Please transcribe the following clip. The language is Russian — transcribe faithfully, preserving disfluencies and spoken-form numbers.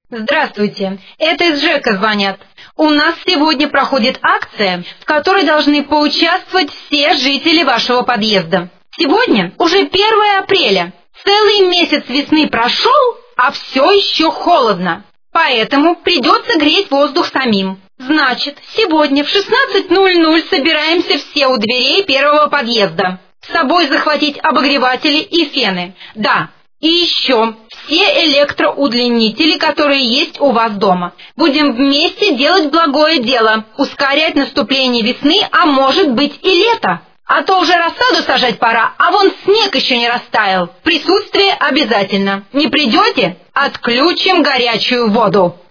Здравствуйте, это из ЖЭКа звонят. У нас сегодня проходит акция, в которой должны поучаствовать все жители вашего подъезда. Сегодня уже первое апреля. Целый месяц весны прошел, а все еще холодно. Поэтому придется греть воздух самим. Значит, сегодня в шестнадцать ноль ноль собираемся все у дверей первого подъезда. С собой захватить обогреватели и фены. Да, и еще все электроудлинители, которые есть у вас дома. Будем вместе делать благое дело, ускорять наступление весны, а может быть и лета. А то уже рассаду сажать пора, а вон снег еще не растаял. Присутствие обязательно. Не придете? Отключим горячую воду.